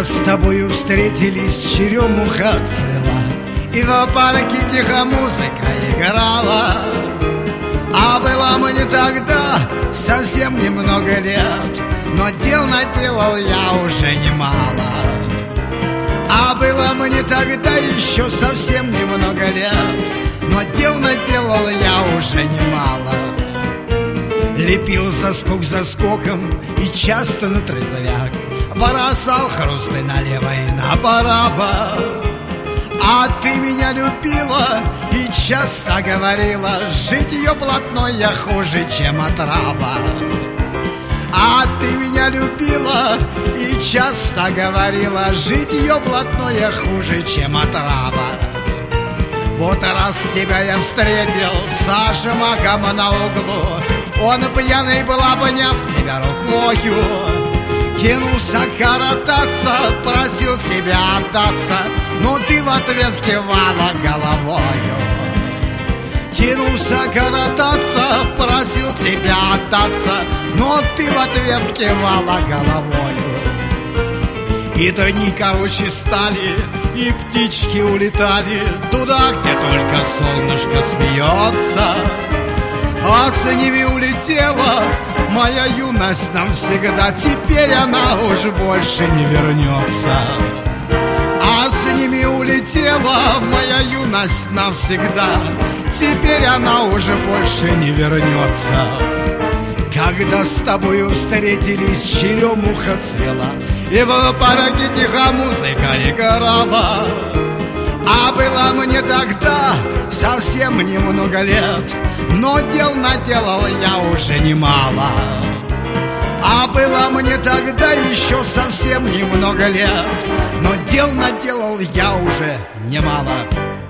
Когда с тобою встретились, черемуха цвела, и в парке тихо музыка играла. А было мне тогда совсем немного лет, но дел наделал я уже немало. А было мне тогда еще совсем немного лет, но дел наделал я уже немало. Лепил заскок за скоком и часто на трезвяк бросал хрусты налево и направо. А ты меня любила и часто говорила: житье блатное хуже, чем отрава. А ты меня любила и часто говорила: житье блатное хуже, чем отрава. Вот раз тебя я встретил с Ашмаком на углу, он пьяный был, обняв тебя рукою, тянулся коротаться, просил тебя отдаться, но ты в ответ кивала головою. Тянулся коротаться, просил тебя отдаться, но ты в ответ кивала головою. И дни короче стали, и птички улетали туда, где только солнышко смеется. А с ними улетела моя юность навсегда, теперь она уж больше не вернется. А с ними улетела моя юность навсегда, теперь она уже больше не вернется. Когда с тобою встретились, черемуха цвела, и в парке тихо музыка играла. А было мне тогда совсем немного лет, но дел наделал я уже немало. А было мне тогда еще совсем немного лет, но дел наделал я уже немало.